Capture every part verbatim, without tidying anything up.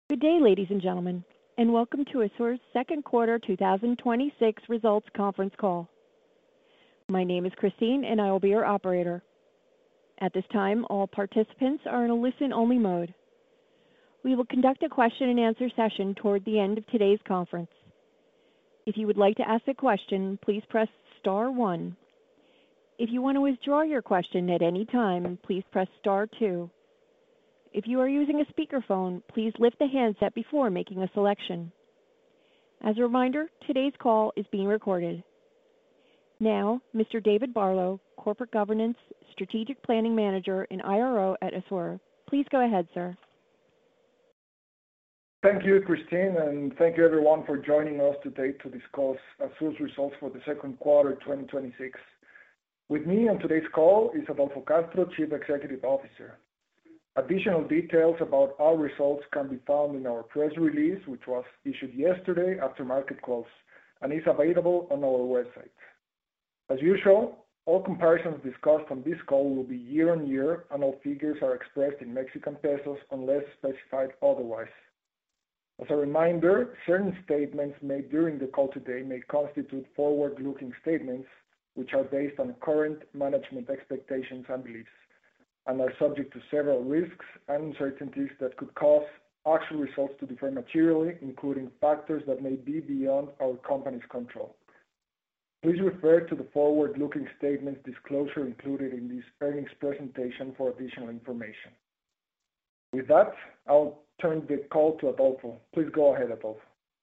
Good day, ladies and gentlemen, and welcome to ASUR's second quarter two thousand twenty-six results conference call. My name is Christine, and I will be your operator. At this time, all participants are in a listen-only mode. We will conduct a question-and-answer session toward the end of today's conference. If you would like to ask a question, please press star one. If you want to withdraw your question at any time, please press star two. If you are using a speakerphone, please lift the handset before making a selection. As a reminder, today's call is being recorded. Now, Mister David Barlow, Corporate Governance, Strategic Planning Manager, and I R O at ASUR. Please go ahead, sir. Thank you, Christine, and thank you everyone for joining us today to discuss ASUR's results for the second quarter twenty twenty-six. With me on today's call is Adolfo Castro, Chief Executive Officer. Additional details about our results can be found in our press release, which was issued yesterday after market close, and is available on our website. As usual, all comparisons discussed on this call will be year-on-year, and all figures are expressed in Mexican pesos unless specified otherwise. As a reminder, certain statements made during the call today may constitute forward-looking statements, which are based on current management expectations and beliefs, and are subject to several risks and uncertainties that could cause actual results to differ materially, including factors that may be beyond our company's control. Please refer to the forward-looking statements disclosure included in this earnings presentation for additional information. With that, I'll turn the call to Adolfo. Please go ahead, Adolfo.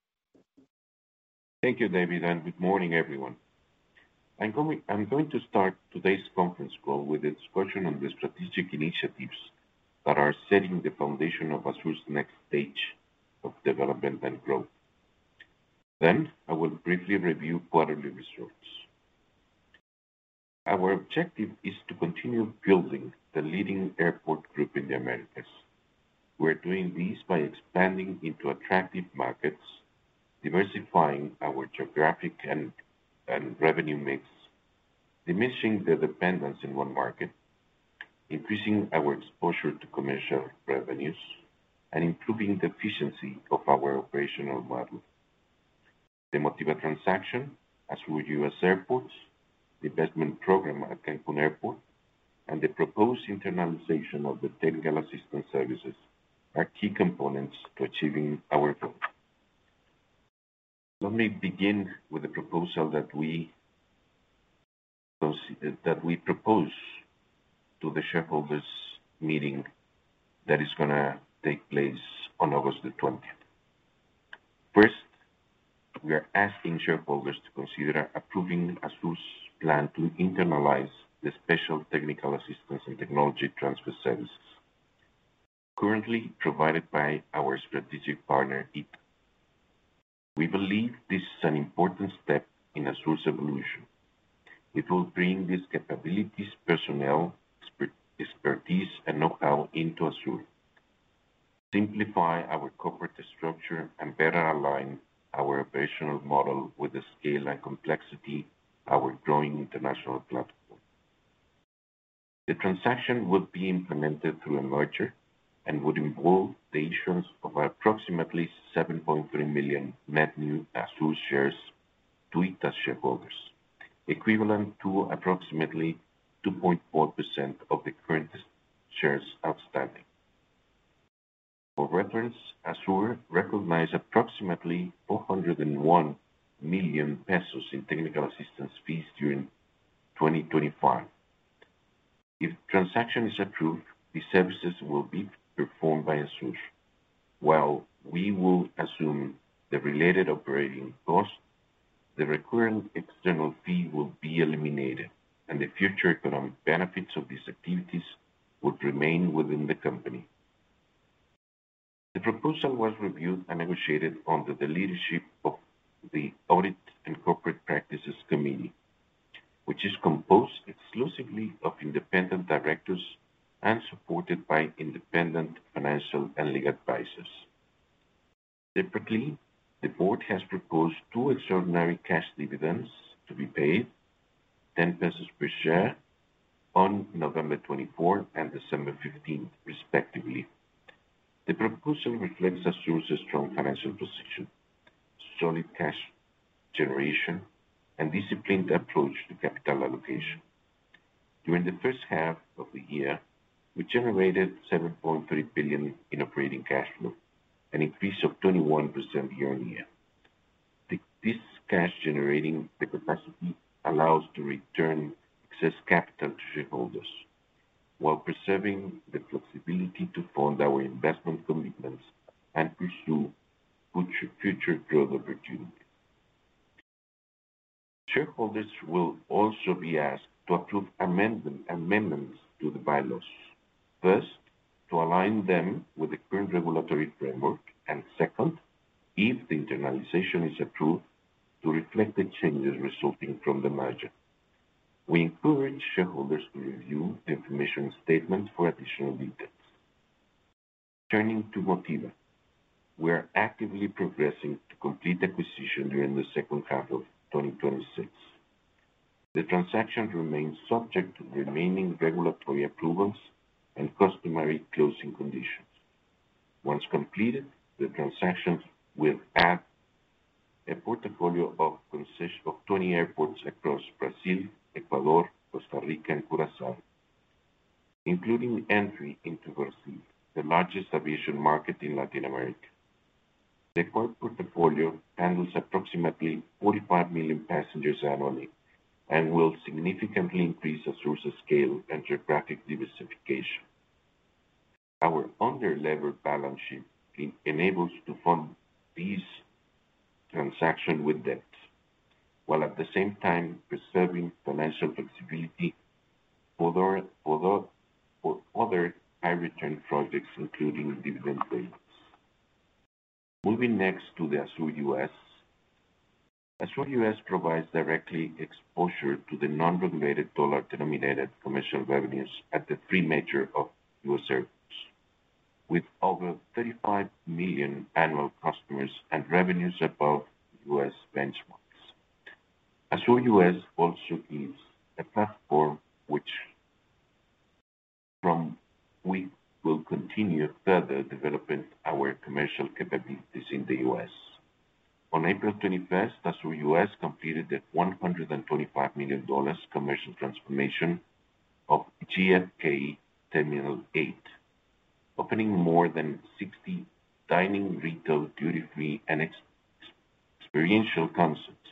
Thank you, David, and good morning, everyone. I'm going, I'm going to start today's conference call with a discussion on the strategic initiatives that are setting the foundation of ASUR's next stage of development and growth. Then, I will briefly review quarterly results. Our objective is to continue building the leading airport group in the Americas. We're doing this by expanding into attractive markets, diversifying our geographic and and revenue mix, diminishing the dependence in one market, increasing our exposure to commercial revenues, and improving the efficiency of our operational model. The Motiva transaction, ASUR U S Airports, the investment program at Cancun Airport, and the proposed internalization of the technical assistance services are key components to achieving our goal. Let me begin with the proposal that we that we propose to the shareholders meeting that is going to take place on August the twentieth. First, we are asking shareholders to consider approving ASUR's plan to internalize the special technical assistance and technology transfer services currently provided by our strategic partner, I T A. We believe this is an important step in ASUR's evolution. It will bring these capabilities, personnel, expertise, and know-how into ASUR, simplify our corporate structure, and better align our operational model with the scale and complexity of our growing international platform. The transaction would be implemented through a merger and would involve the issuance of approximately seven point three million net new ASUR shares to I T A shareholders, equivalent to approximately two point four percent of the current shares outstanding. For reference, ASUR recognized approximately four hundred one million pesos in technical assistance fees during twenty twenty-five. If the transaction is approved, the services will be performed by ASUR, while we will assume the related operating costs. The recurrent external fee will be eliminated, and the future economic benefits of these activities would remain within the company. The proposal was reviewed and negotiated under the leadership of the Audit and Corporate Practices Committee, which is composed exclusively of independent directors and supported by independent financial and legal advisors. Separately, the board has proposed two extraordinary cash dividends to be paid, ten pesos per share, on November twenty-fourth and December fifteenth, respectively, The proposal reflects ASUR's strong financial position, solid cash generation, and disciplined approach to capital allocation. During the first half of the year, we generated seven point three billion dollars in operating cash flow, an increase of twenty-one percent year-on-year. This cash generating the capacity allows to return excess capital to shareholders, while preserving the flexibility to fund our investment commitments and pursue future growth opportunities. Shareholders will also be asked to approve amendment, amendments to the bylaws. First, to align them with the current regulatory framework, and second, if the internalization is approved, to reflect the changes resulting from the merger. We encourage shareholders to review the information statement for additional details. Turning to Motiva, we are actively progressing to complete acquisition during the second half of twenty twenty-six. The transaction remains subject to remaining regulatory approvals and customary closing conditions. Once completed, the transaction will add a portfolio of concession of twenty airports across Brazil, Ecuador, Costa Rica, and Curacao, including entry into Brazil, the largest aviation market in Latin America. The acquired portfolio handles approximately forty-five million passengers annually and will significantly increase ASUR's scale and geographic diversification. Our under-levered balance sheet enables to fund these transactions with debt, while at the same time preserving financial flexibility for other, for the, for other high-return projects, including dividend payments. Moving next to the ASUR U S. ASUR U S provides directly exposure to the non-regulated dollar-denominated commercial revenues at the three major of U S airports, with over thirty-five million annual customers and revenues above U S benchmarks. ASUR U S also is a platform which from we will continue further developing our commercial capabilities in the U S. On April twenty-first, ASUR U S completed the one hundred twenty-five million dollars commercial transformation of J F K Terminal eight, opening more than sixty dining, retail, duty-free, and ex experiential concepts.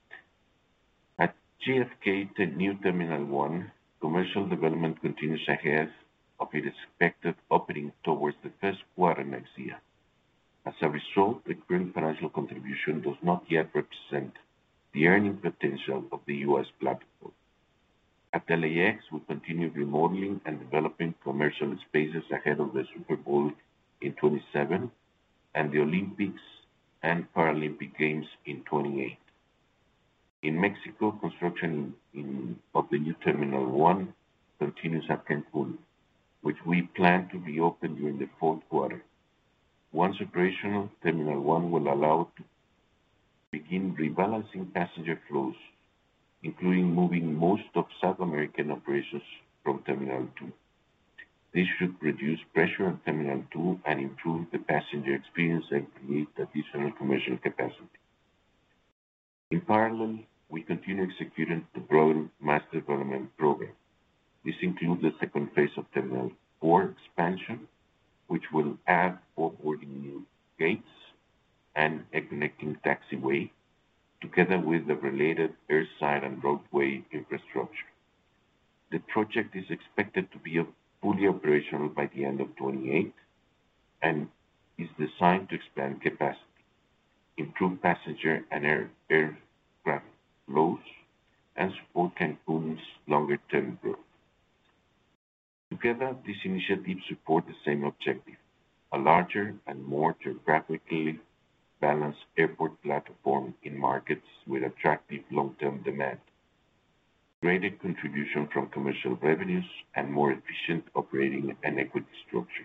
At J F K New Terminal one, commercial development continues ahead of its expected opening towards the first quarter next year. As a result, the current financial contribution does not yet represent the earning potential of the U S platform. At L A X, we continue remodeling and developing commercial spaces ahead of the Super Bowl in twenty-seven and the Olympics and Paralympic Games in twenty-eight. In Mexico, construction in, in, of the new Terminal one continues at Cancun, which we plan to reopen during the fourth quarter. Once operational, Terminal one will allow to begin rebalancing passenger flows, including moving most of South American operations from Terminal two. This should reduce pressure on Terminal two and improve the passenger experience and create additional commercial capacity. In parallel, we continue executing the broader master development program. This includes the second phase of Terminal four expansion, which will add four boarding new gates and a connecting taxiway, together with the related airside and roadway infrastructure. The project is expected to be fully operational by the end of twenty-eight and is designed to expand capacity, improve passenger and air, aircraft flows, and support Cancun's longer-term growth. Together, these initiatives support the same objective: a larger and more geographically balanced airport platform in markets with attractive long-term demand, greater contribution from commercial revenues, and more efficient operating and equity structure.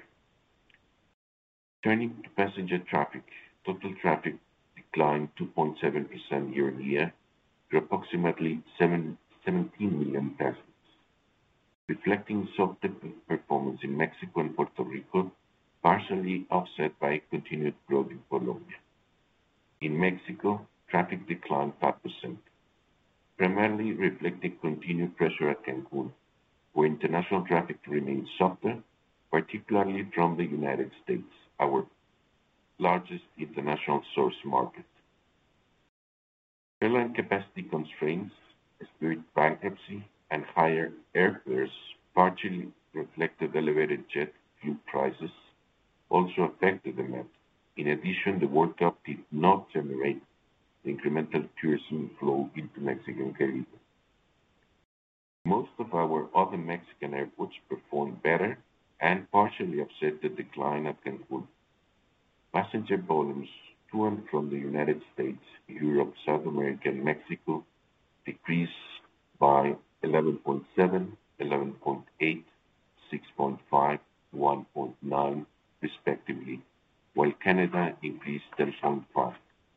Turning to passenger traffic, total traffic declined two point seven percent year-on-year to approximately seventeen million passengers, reflecting softer performance in Mexico and Puerto Rico, partially offset by continued growth in Colombia. In Mexico, traffic declined five percent, primarily reflecting continued pressure at Cancun, where international traffic remains softer, particularly from the United States, our largest international source market. Airline capacity constraints, Spirit bankruptcy, and higher airfares partially reflected elevated jet fuel prices, also affected demand. In addition, the World Cup did not generate the incremental tourism flow into Mexican Caribbean. Most of our other Mexican airports performed better and partially offset the decline at Cancun. Passenger volumes to and from the United States, Europe, South America, and Mexico decreased by eleven point seven, eleven point eight, six point five, one point nine, respectively, while Canada increased ten point five.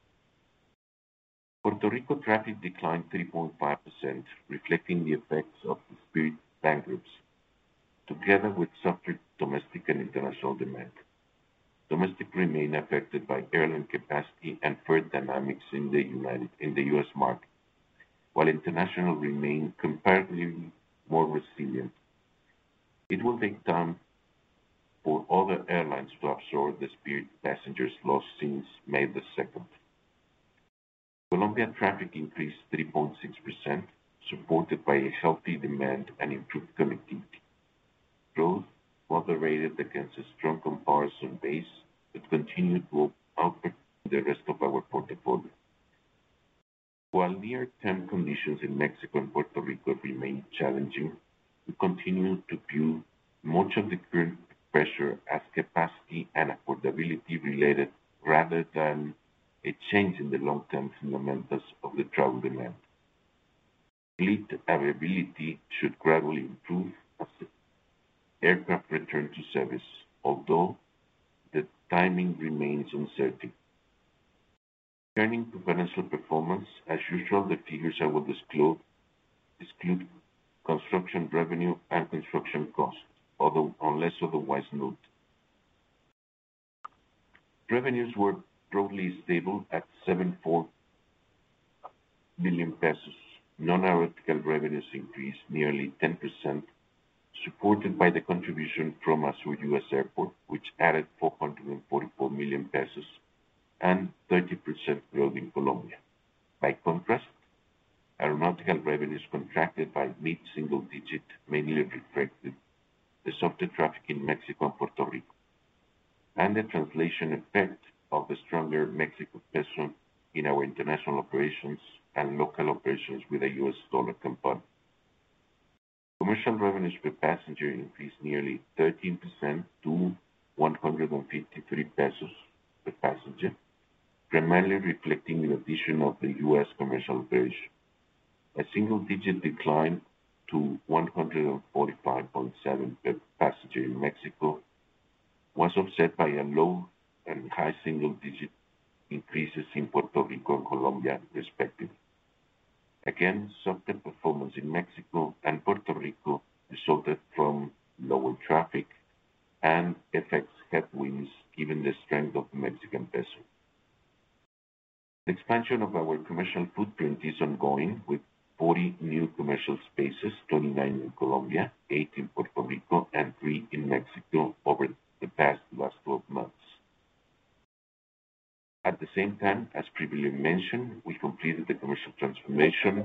Puerto Rico traffic declined three point five percent, reflecting the effects of the Spirit bankruptcy, together with softer domestic and international demand. Domestic remained affected by airline capacity and fare dynamics in the United in the U S market, while international remained comparatively more resilient. It will take time for other airlines to absorb the Spirit passengers lost since May the second. Colombia traffic increased three point six percent, supported by a healthy demand and improved connectivity. Growth moderated against a strong comparison base, but continued to outperform the rest of our portfolio. While near-term conditions in Mexico and Puerto Rico remain challenging, we continue to view much of the current pressure as capacity and affordability related rather than a change in the long-term fundamentals of the travel demand. Fleet availability should gradually improve as aircraft return to service, although the timing remains uncertain. Turning to financial performance, as usual, the figures I will disclose exclude construction revenue and construction costs, although unless otherwise noted. Revenues were broadly stable at seven point four billion pesos. Non-aeronautical revenues increased nearly ten percent, supported by the contribution from Azul U S Airport, which added four hundred forty-four million pesos and thirty percent growth in Colombia. By contrast, aeronautical revenues contracted by mid-single digit, mainly reflected the softer traffic in Mexico and Puerto Rico, and the translation effect of the stronger Mexican peso in our international operations and local operations with a U S dollar component. Commercial revenues per passenger increased nearly thirteen percent to one hundred fifty-three pesos per passenger, primarily reflecting the addition of the U S commercial operation. A single-digit decline to one hundred forty-five point seven per passenger in Mexico was offset by a low and high single-digit increases in Puerto Rico and Colombia, respectively. Again, softer performance in Mexico and Puerto Rico resulted from lower traffic and F X headwinds given the strength of the Mexican peso. The expansion of our commercial footprint is ongoing with forty new commercial spaces, twenty-nine in Colombia, eight in Puerto Rico, and three in Mexico over the past last twelve months. At the same time, as previously mentioned, we completed the commercial transformation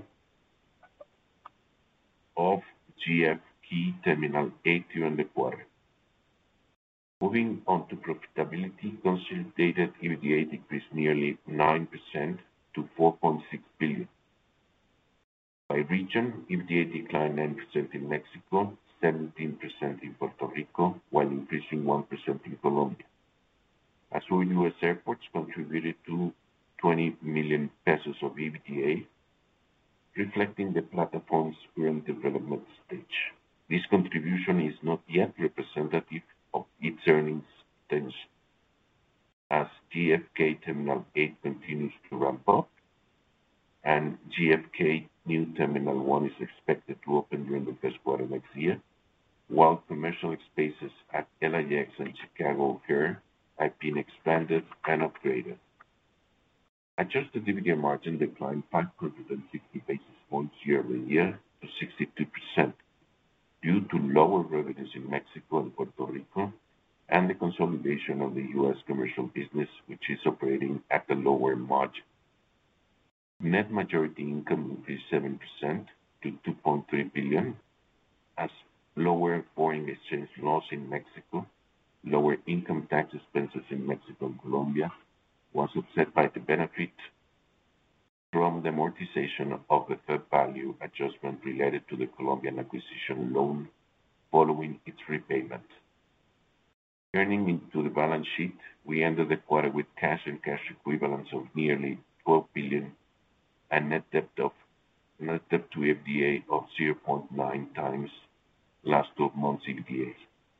of G F K Terminal eight during the quarter. Moving on to profitability, consolidated EBITDA decreased nearly nine percent to four point six billion. By region, EBITDA declined nine percent in Mexico, seventeen percent in Puerto Rico, while increasing one percent in Colombia. Azul U S Airports contributed to twenty million pesos of EBITDA, reflecting the platform's current development stage. This contribution is not yet representative of its earnings potential, as G F K Terminal eight continues to ramp up, and G F K New Terminal one is expected to open during the first quarter next year, while commercial spaces at L A X and Chicago O'Hare have been expanded and upgraded. Adjusted EBITDA margin declined five hundred sixty basis points year-over-year to sixty-two percent due to lower revenues in Mexico and Puerto Rico and the consolidation of the U S commercial business, which is operating at a lower margin. Net majority income increased seven percent to two point three billion dollars as lower foreign exchange loss in Mexico, lower income tax expenses in Mexico and Colombia was offset by the benefit from the amortization of the fair value adjustment related to the Colombian acquisition loan following its repayment. Turning into the balance sheet, we ended the quarter with cash and cash equivalents of nearly twelve billion dollars and net debt of net debt to E B I T D A of zero point nine times last twelve months E B I T D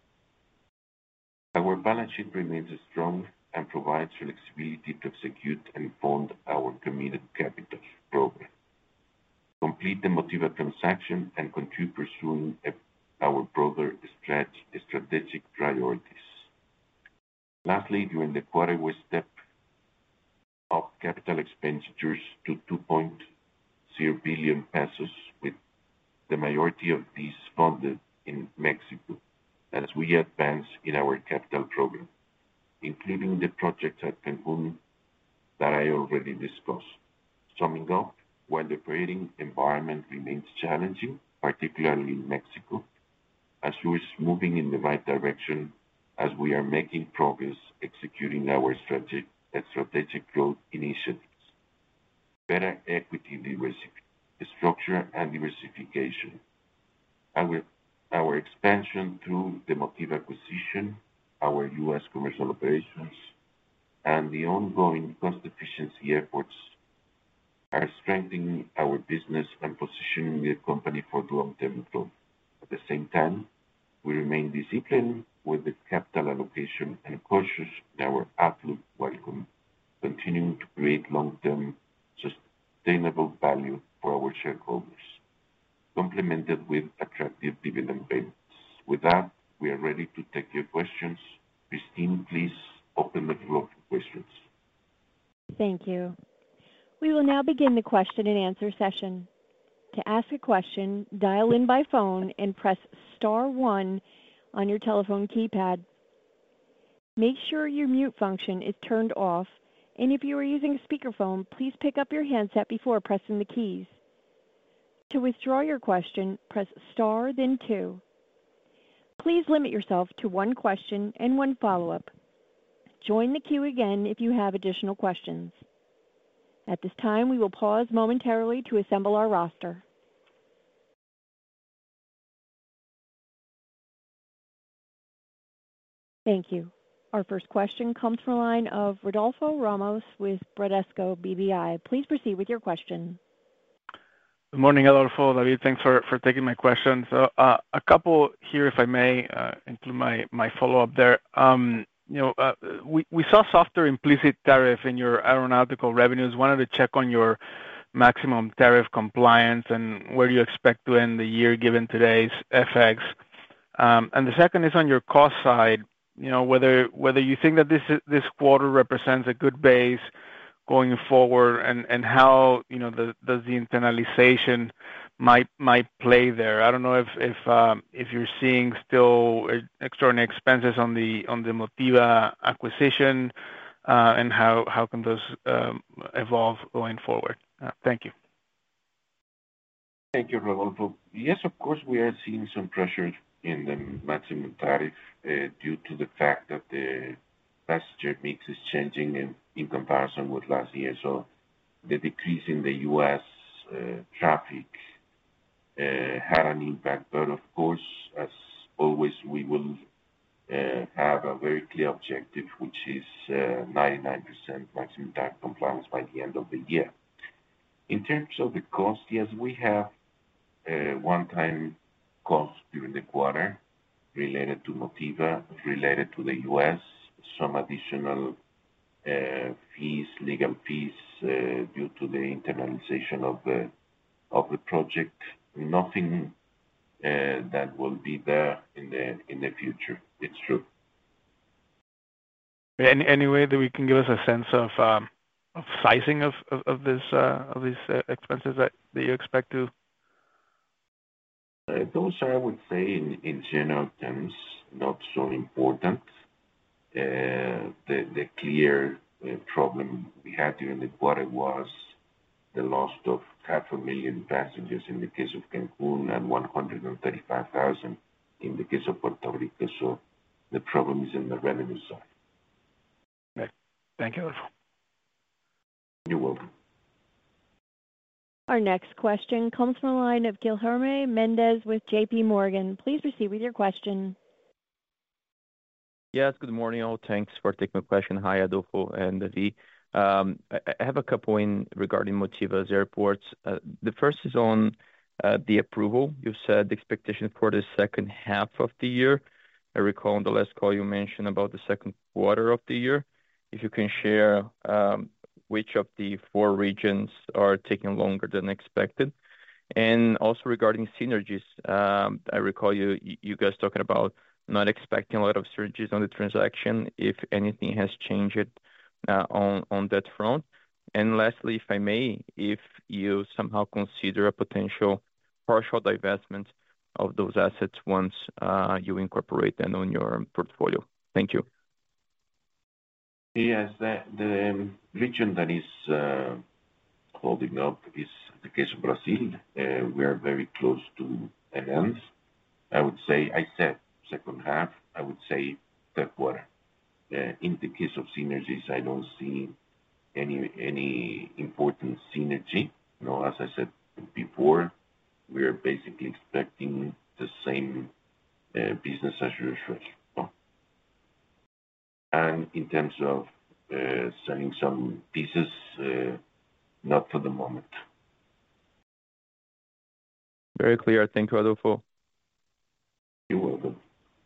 A. Our balance sheet remains strong and provides flexibility to execute and fund our committed capital program, complete the Motiva transaction, and continue pursuing our broader strategic priorities. Lastly, during the quarter, we stepped up capital expenditures to two point zero billion pesos, with the majority of these funded in Mexico as we advance in our capital program, including the projects at Cancun that I already discussed. Summing up, while the operating environment remains challenging, particularly in Mexico, ASUR is moving in the right direction as we are making progress executing our strategic, strategic growth initiatives. Better equity diversification, structure and diversification. Our, our expansion through the Motiva acquisition, our U S commercial operations, and the ongoing cost efficiency efforts are strengthening our business and positioning the company for long-term growth. At the same time, we remain disciplined with the capital allocation and cautious in our outlook while continuing to create long-term sustainable value for our shareholders, complemented with attractive dividend payments. With that, we are ready to take your questions. Christine, please open the floor for questions. Thank you. We will now begin the question and answer session. To ask a question, dial in by phone and press star one on your telephone keypad. Make sure your mute function is turned off, and if you are using a speakerphone, please pick up your handset before pressing the keys. To withdraw your question, press star, then two. Please limit yourself to one question and one follow-up. Join the queue again if you have additional questions. At this time, we will pause momentarily to assemble our roster. Thank you. Our first question comes from the line of Rodolfo Ramos with Bradesco B B I. Please proceed with your question. Good morning, Adolfo, David. Thanks for, for taking my question. So uh, a couple here, if I may, uh, include my, my follow-up there. Um, you know, uh, we, we saw softer implicit tariff in your aeronautical revenues. Wanted to check on your maximum tariff compliance and where do you expect to end the year given today's F X. Um, and the second is on your cost side. You know, whether whether you think that this this quarter represents a good base going forward, and, and how you know the, does the internalization might might play there. I don't know if if um, if you're seeing still extraordinary expenses on the on the Motiva acquisition, uh, and how how can those um, evolve going forward. Uh, thank you. Thank you, Rodolfo. Yes, of course, we are seeing some pressure in the maximum tariff uh, due to the fact that the passenger mix is changing in, in comparison with last year. So the decrease in the U S uh, traffic uh, had an impact. But of course, as always, we will uh, have a very clear objective, which is uh, ninety-nine percent maximum tariff compliance by the end of the year. In terms of the cost, yes, we have uh, one-time costs during the quarter related to Motiva, related to the U S, some additional uh, fees, legal fees uh, due to the internalization of the of the project. Nothing that will be there in the in the future. It's true. Any any way that we can give us a sense of um, of sizing of of, of this uh, of these uh, expenses that, that you expect to? Uh, those are, I would say, in, in general terms, not so important. Uh, the the clear uh, problem we had during the quarter was the loss of half a million passengers in the case of Cancun and one hundred thirty-five thousand in the case of Puerto Rico. So the problem is in the revenue side. Okay. Thank you, Adolfo. You're welcome. Our next question comes from the line of Guilherme Mendes with J P Morgan. Please proceed with your question. Yes, good morning, all. Thanks for taking my question. Hi, Adolfo and David. Um, I, I have a couple in regarding Motiva's airports. Uh, the first is on uh, the approval. You said the expectation for the second half of the year. I recall on the last call you mentioned about the second quarter of the year. If you can share um, which of the four regions are taking longer than expected. And also regarding synergies, um, I recall you you guys talking about not expecting a lot of synergies on the transaction, if anything has changed uh, on on that front. And lastly, if I may, if you somehow consider a potential partial divestment of those assets once uh, you incorporate them on your portfolio. Thank you. Yes, the, the region that is uh, holding up is the case of Brazil. Uh, we are very close to an end. I would say, I said second half, I would say third quarter. Uh, in the case of synergies, I don't see any any important synergy. You know, as I said before, we are basically expecting the same uh, business as usual. No? And in terms of uh, selling some pieces, uh, not for the moment. Very clear. Thank you, Adolfo. You're welcome.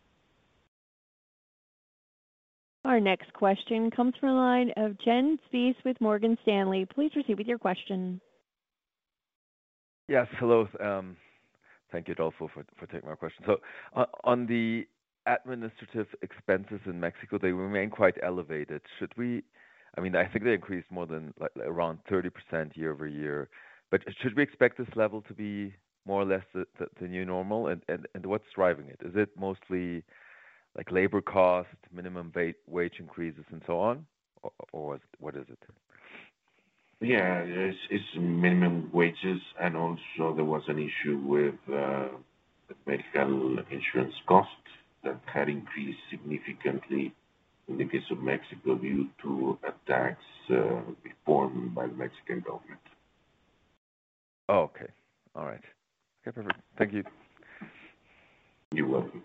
Our next question comes from the line of Jens Spiess with Morgan Stanley. Please proceed with your question. Yes, hello. Um, thank you, Adolfo, for, for taking my question. So uh, on the administrative expenses in Mexico, they remain quite elevated. Should we, I mean, I think they increased more than like, around thirty percent year over year, but should we expect this level to be more or less the, the, the new normal? And, and, and what's driving it? Is it mostly like labor cost, minimum wage increases, and so on? Or, or what is it? Yeah, it's, it's minimum wages, and also there was an issue with uh, the medical insurance cost that had increased significantly in the case of Mexico due to a tax uh, reform by the Mexican government. Oh, okay. All right. Okay, perfect. Thank you. You're welcome.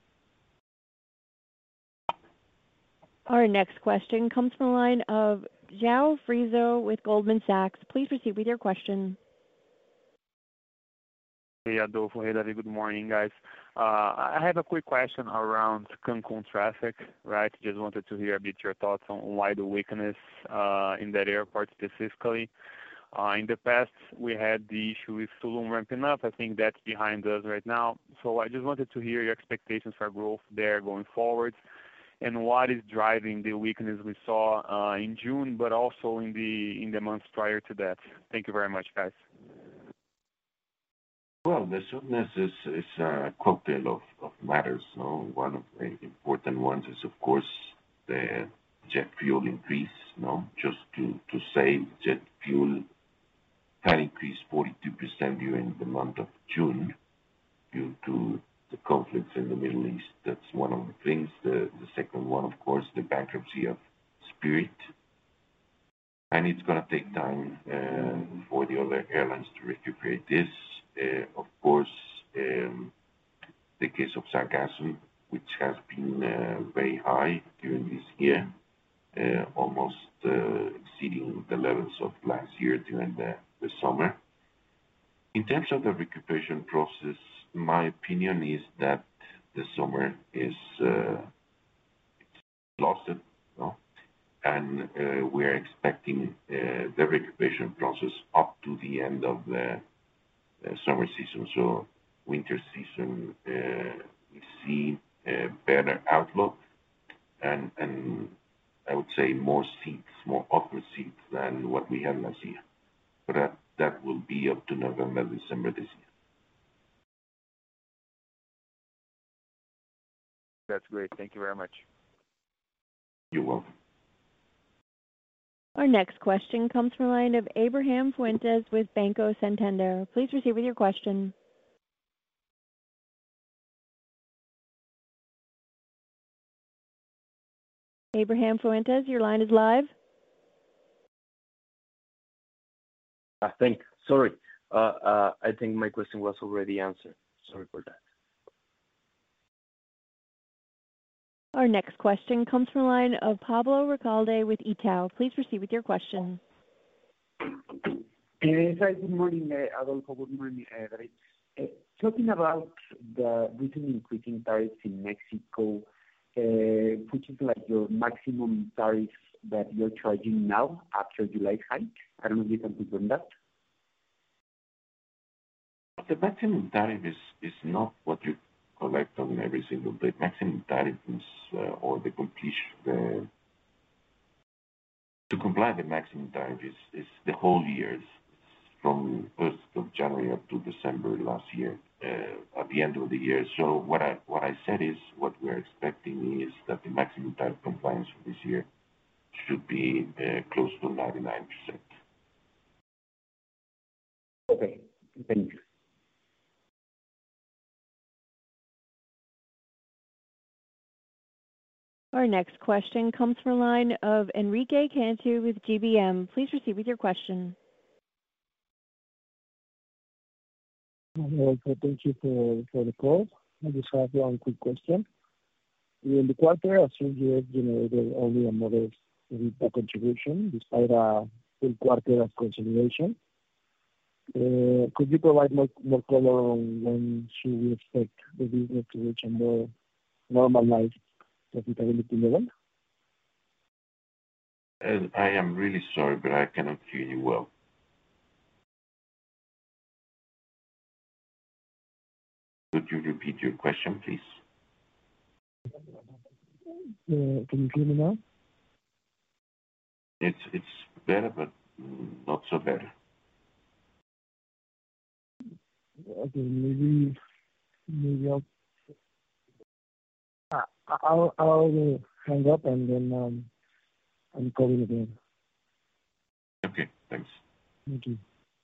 Our next question comes from the line of João Frizo with Goldman Sachs. Please proceed with your question. Hey, Adolfo. Hey, David. Good morning, guys. Uh, I have a quick question around Cancun traffic, right? Just wanted to hear a bit your thoughts on why the weakness uh, in that airport specifically. Uh, in the past, we had the issue with Tulum ramping up. I think that's behind us right now. So I just wanted to hear your expectations for growth there going forward, and what is driving the weakness we saw uh, in June, but also in the in the months prior to that. Thank you very much, guys. Well, the softness is, is a cocktail of, of matters. No? One of the important ones is, of course, the jet fuel increase. No, just to, to say jet fuel had increased forty-two percent during the month of June due to the conflicts in the Middle East. That's one of the things. The, the second one, of course, the bankruptcy of Spirit. And it's going to take time uh, for the other airlines to recuperate this. Uh, of course, um, the case of sargassum, which has been uh, very high during this year, uh, almost uh, exceeding the levels of last year during the, the summer. In terms of the recuperation process, my opinion is that the summer is uh, exhausted, no? and uh, we're expecting uh, the recuperation process up to the end of the uh, summer season. So winter season, we see a better outlook and I would say more seats, more offer seats than what we had last year. But that will be up to November, December this year. That's great. Thank you very much. You're welcome. Our next question comes from the line of Abraham Fuentes with Banco Santander. Please proceed with your question. Abraham Fuentes, your line is live. I think, sorry, uh, uh, I think my question was already answered. Sorry for that. Our next question comes from the line of Pablo Recalde with Itaú. Please proceed with your question. Uh, hi, good morning, uh, Adolfo. Good morning, uh, David. Uh, talking about the recent increase in tariffs in Mexico, uh, which is like your maximum tariff that you're charging now after July hike? I don't know if you can confirm that. The maximum tariff is, is not what you collect on every single day. Maximum tariff is, uh, or the completion, the, to comply the maximum tariff is, is the whole year. It's from first of January up to December last year, uh, at the end of the year. So what I what I said is what we're expecting is that the maximum tariff compliance for this year should be uh, close to ninety-nine percent. Okay, thank you. Our next question comes from the line of Enrique Cantu with G B M. Please proceed with your question. Well, thank you for, for the call. I just have one quick question. In the quarter, Azul U S generated only a modest EBITDA contribution despite a full quarter of consolidation. Uh, could you provide more, more color on when should we expect the business to reach a more normalized profitability level? And I am really sorry, but I cannot hear you well. Could you repeat your question, please? Uh, can you hear me now? It's it's better, but not so better. Okay, maybe maybe I'll I'll, I'll hang up and then um, I'm calling again. Okay, thanks. Thank you.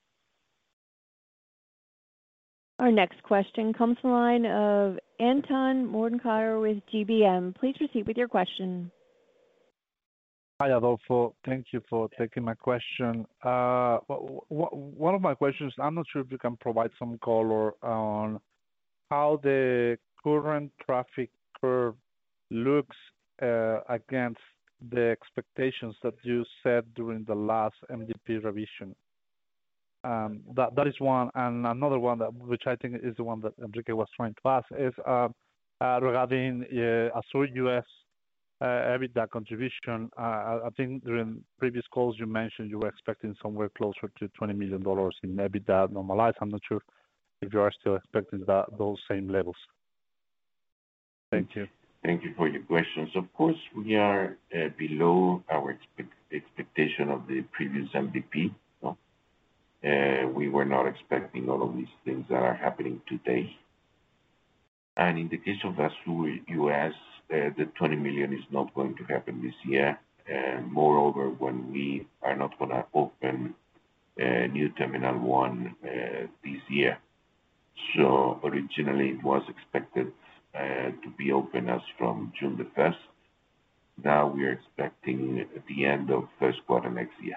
Our next question comes from the line of Anton Mortenkotter with G B M. Please proceed with your question. Hi, Adolfo. Thank you for taking my question. Uh, one of my questions, I'm not sure if you can provide some color on how the current traffic curve looks uh, against the expectations that you set during the last M D P revision. Um, that that is one, and another one that which I think is the one that Enrique was trying to ask is uh, uh, regarding uh, Azul U S uh, EBITDA contribution. Uh, I think during previous calls you mentioned you were expecting somewhere closer to twenty million dollars in EBITDA normalized. I'm not sure if you are still expecting that those same levels. Thank you. Thank you for your questions. Of course, we are uh, below our expect expectation of the previous M D P. No? Uh, we were not expecting all of these things that are happening today. And in the case of Azul U S, uh, the twenty million is not going to happen this year. And moreover, when we are not going to open uh, new Terminal one uh, this year. So originally it was expected uh, to be open as from June the first. Now we are expecting at the end of first quarter next year.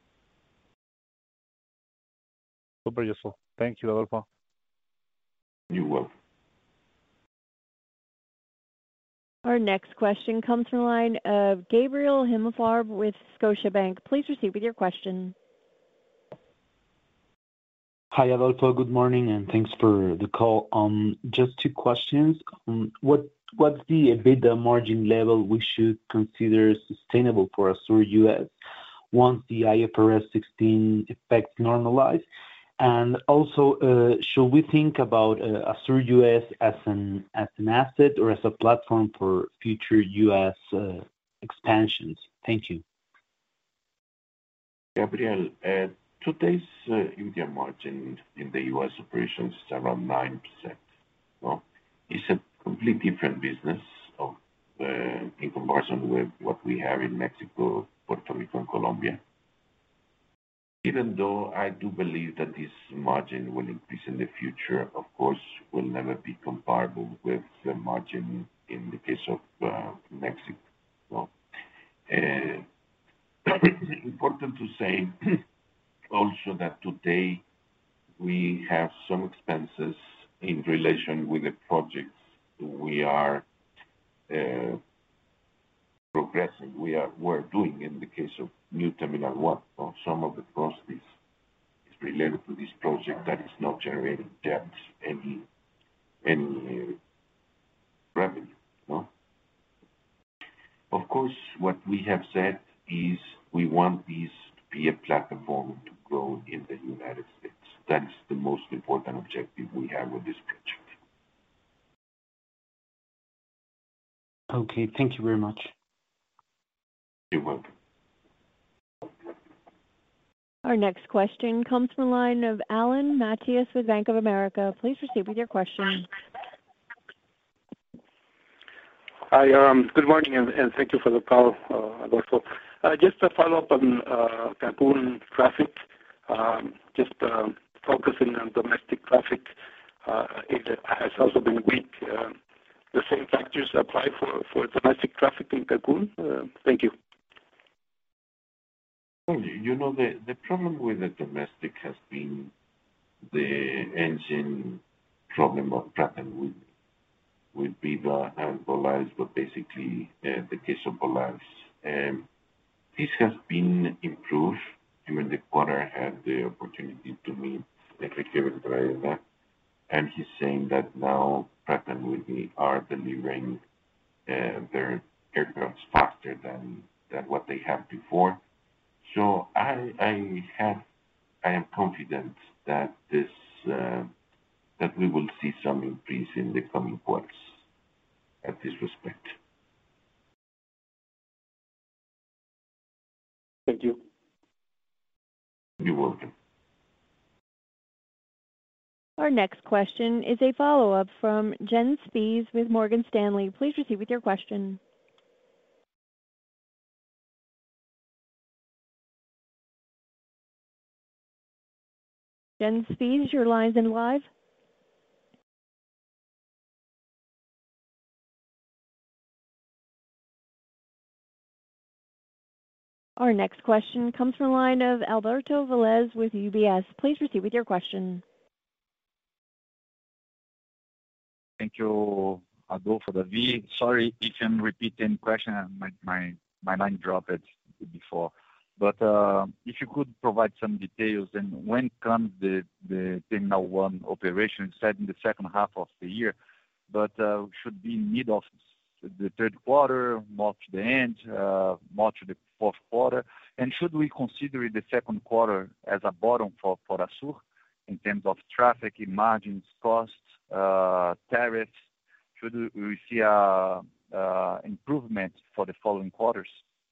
Super useful. Thank you, Adolfo. You're welcome. Our next question comes from the line of Gabriel Himmelfarb with Scotiabank. Please proceed with your question. Hi, Adolfo. Good morning, and thanks for the call. Um, just two questions. Um, what what's the EBITDA margin level we should consider sustainable for Azul U S once the I F R S sixteen effects normalize? And also, should we think about ASUR U S as an asset or as a platform for future U S expansions? Thank you. Gabriel, today's EBITDA margin in the U S operations is around nine percent. Well, it's a completely different business of, uh, in comparison with what we have in Mexico, Puerto Rico, and Colombia. Even though I do believe that this margin will increase in the future, of course, will never be comparable with the margin in the case of uh, Mexico. Well, uh, important to say also that today we have some expenses in relation with the projects we are uh, progressing, we are we're doing in the case of New Terminal One. So some of the cost is, is related to this project that is not generating yet any any uh, revenue. No. Of course, what we have said is we want this to be a platform to grow in the United States. That is the most important objective we have with this project. Okay, thank you very much. You're welcome. Our next question comes from the line of Alan Macias with Bank of America. Please proceed with your question. Hi, um, good morning, and, and thank you for the call, uh, Adolfo. Uh, just to follow up on uh, Cancun traffic, um, just uh, focusing on domestic traffic, uh, it has also been weak. Uh, the same factors apply for, for domestic traffic in Cancun? Uh, thank you. Well, you know, the, the problem with the domestic has been the engine problem of Pratt and Whitney, with Viva and Volaris, but basically uh, the case of Volaris. Um, this has been improved. During the quarter, I had the opportunity to meet Enrique Beltranena, and he's saying that now Pratt and Whitney are delivering uh, their aircraft faster than, than what they have before. So I, I have, I am confident that this, uh, that we will see some increase in the coming quarters at this respect. Thank you. You're welcome. Our next question is a follow-up from Jens Spies with Morgan Stanley. Please proceed with your question. Jens Spies, your line's in live. Our next question comes from the line of Alberto Velez with U B S. Please proceed with your question. Thank you, Adolfo, David. Sorry if I'm repeating question. My, my, my line dropped before. But uh, if you could provide some details, and when comes the, the Terminal One operation? You said in the second half of the year, but uh, should be mid of the third quarter, more to the end, uh, more to the fourth quarter. And should we consider the second quarter as a bottom for, for ASUR in terms of traffic, margins, costs, uh, tariffs? Should we see a, a improvement for the following quarters?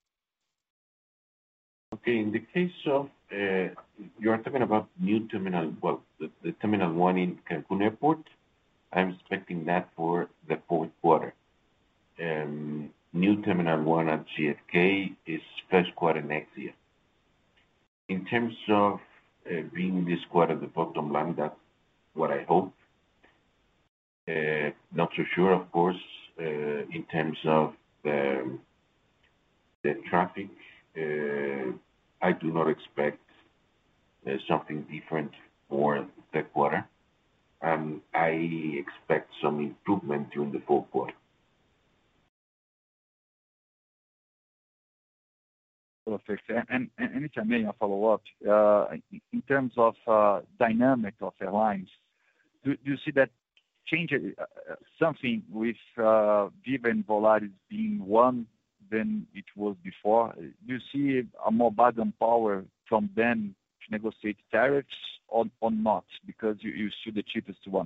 Okay, in the case of, uh, you're talking about new terminal, well, the, the Terminal One in Cancun Airport. I'm expecting that for the fourth quarter. Um, new Terminal One at J F K is first quarter next year. In terms of uh, being this quarter the bottom line, that's what I hope. Uh, not so sure, of course, uh, in terms of the, the traffic. Uh, I do not expect uh, something different for the quarter. Um, I expect some improvement during the fourth quarter. Perfect. And, and, and if I may, a follow-up, uh, in terms of uh, dynamic of airlines, do, do you see that change uh, something with uh, Viva and Volaris being one than it was before? Do you see a more bargaining power from them negotiate tariffs or not because you're still the cheapest one?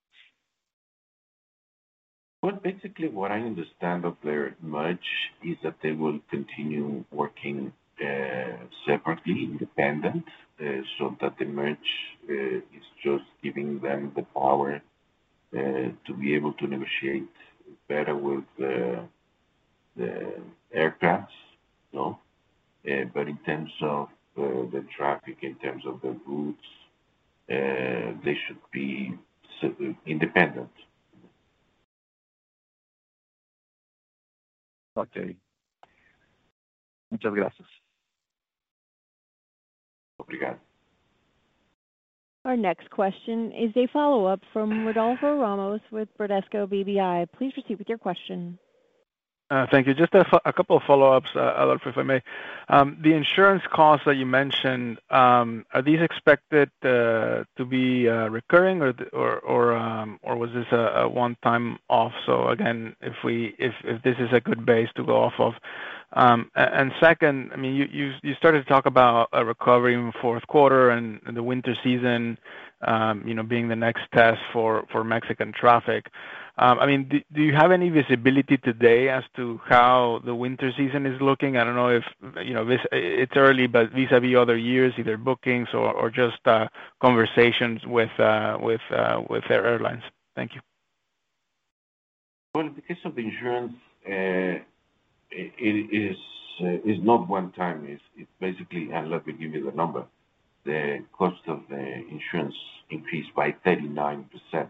Well, basically, what I understand of their merge is that they will continue working uh, separately, independent, uh, so that the merge uh, is just giving them the power uh, to be able to negotiate better with uh, the aircrafts, no? Uh, but in terms of uh, the traffic, in terms of the routes, uh, they should be independent. Ok. Muchas gracias. Obrigado. Our next question is a follow-up from Rodolfo Ramos with Bradesco B B I. Please proceed with your question. Uh, thank you. Just a, fo- a couple of follow-ups, uh, Adolfo, if I may. Um, the insurance costs that you mentioned, um, are these expected uh, to be uh, recurring, or th- or or, um, or was this a, a one-time off? So again, if we if, if this is a good base to go off of. Um, a- and second, I mean, you, you you started to talk about a recovery in fourth quarter and, and the winter season, um, you know, being the next test for, for Mexican traffic. Um, I mean, do, do you have any visibility today as to how the winter season is looking? I don't know if, you know, this, it's early, but vis-a-vis other years, either bookings or, or just uh, conversations with uh, with uh, with their airlines. Thank you. Well, in the case of the insurance, uh, it, it is uh, is not one time. It's, it's basically, and let me give you the number. The cost of the insurance increased by thirty-nine percent.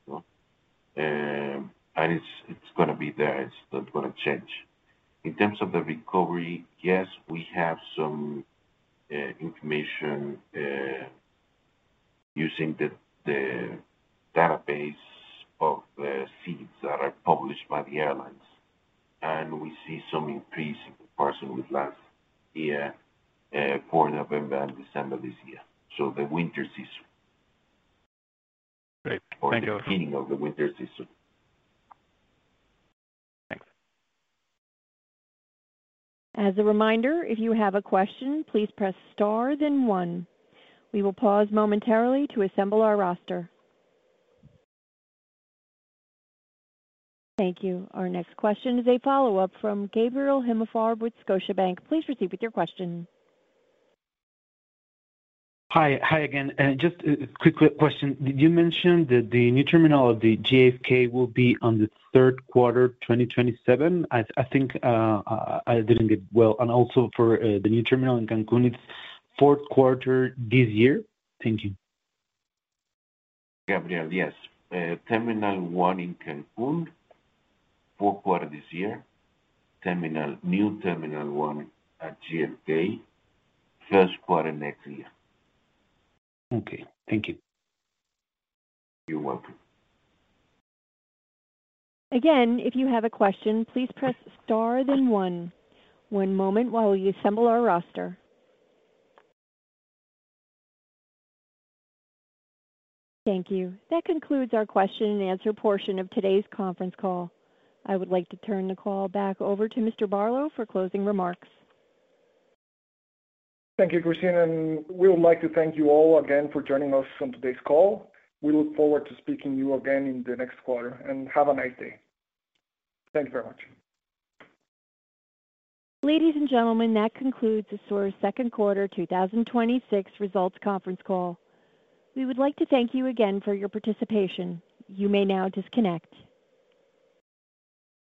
Um, and it's it's going to be there. It's not going to change. In terms of the recovery, yes, we have some uh, information uh, using the the database of the seats that are published by the airlines, and we see some increase in comparison with last year uh, for November and December this year. So the winter season. Great. Or Thank the you. beginning of the winter season. Thanks. As a reminder, if you have a question, please press star, then one. We will pause momentarily to assemble our roster. Thank you. Our next question is a follow-up from Gabriel Himelfarb with Scotiabank. Please proceed with your question. Hi. Hi again. Uh, just a quick, quick question. Did you mention that the new terminal of the J F K will be on the third quarter twenty twenty-seven? I, I think uh, I didn't get well. And also for uh, the new terminal in Cancun, it's fourth quarter this year? Thank you. Gabriel, yes. Uh, Terminal one in Cancun, fourth quarter this year. Terminal, new Terminal one at J F K, first quarter next year. Okay. Thank you. You're welcome. Again, if you have a question, please press star, then one. One moment while we assemble our roster. Thank you. That concludes our question and answer portion of today's conference call. I would like to turn the call back over to Mister Barlow for closing remarks. Thank you, Christine, and we would like to thank you all again for joining us on today's call. We look forward to speaking to you again in the next quarter, and have a nice day. Thank you very much. Ladies and gentlemen, that concludes Azul's second quarter two thousand twenty-six results conference call. We would like to thank you again for your participation. You may now disconnect.